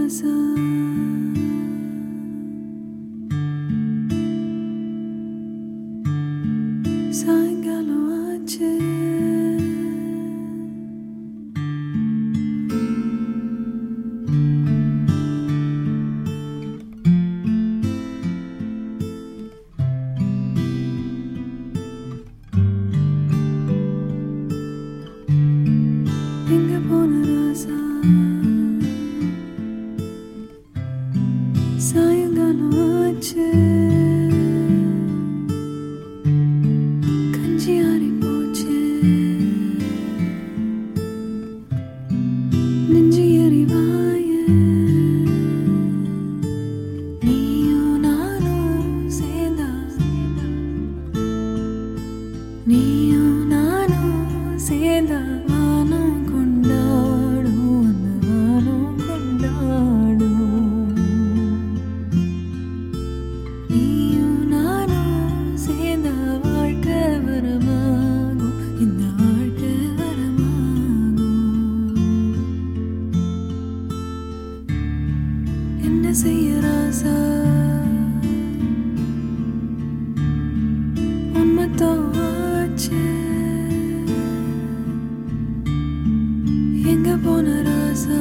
ராசா சாயங்காலம் ஆச்சு எங்க போன ராசா சாயங்காலம் ஆச்சு கஞ்சி ஆறி போச்சு நெஞ்சு எறிவாய நீயும் நானும் சேர்ந்தா நீயும் நானும் சேர்ந்தா வானம் கொண்டாடும் அந்த வானம் கொண்டாடும் நீயும் நானும் சேர்ந்த வாழ்க்கை வரமாகும் இந்த வாழ்க்கை வரமாகும் என்ன செய்ய ராசா உண்மைத்தான் ஆச்சு எங்க போன ராசா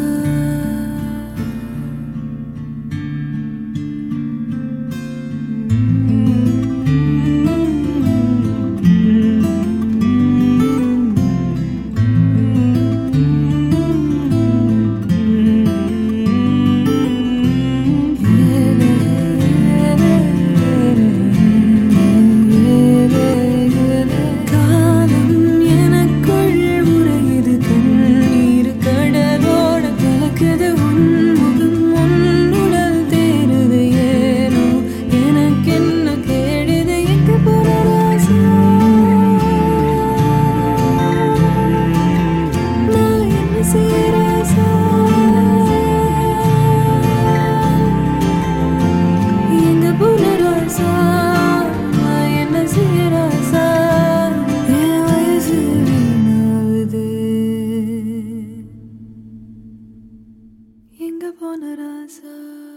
எங்க போன ராசா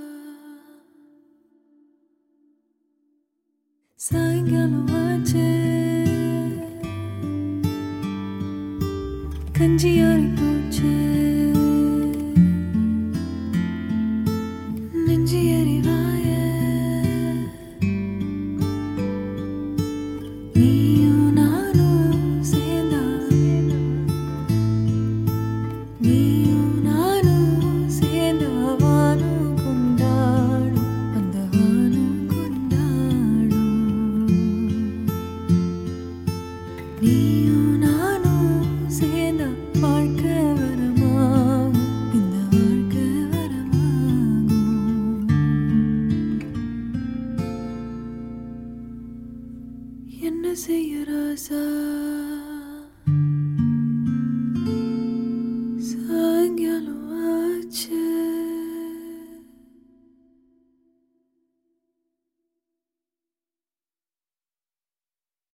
சாயங்காலம் ஆச்சு கஞ்சி ஆறி போச்சு நெஞ்சு எறிவாய நீயும் நானும் சேர்ந்தா நீயும் நானும் சேர்ந்தா வானம் கொண்டாடும் அந்த வானம் கொண்டாடும் நீயும் நானும் சேர்ந்தா வாழ்க்கை வரமாகும் இந்த வாழ்க்கை வரமாகும் என்ன செய்ய ராசா